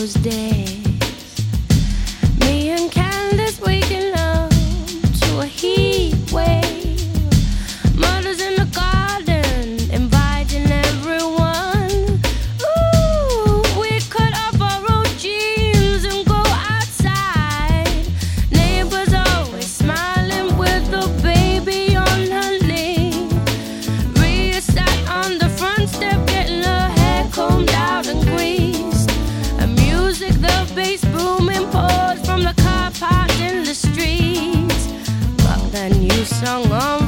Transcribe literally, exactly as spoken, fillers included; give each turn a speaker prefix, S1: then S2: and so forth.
S1: those days. Me and Candace waking up to a heat wave. Mother's in the garden, inviting everyone. Ooh, we cut off our old jeans and go outside. Neighbors always smiling with a baby on her knee. Rhea sat on the front step, getting her hair combed out and greased. And music, the bass booming, pours from the car parked in the streets. But then you sung on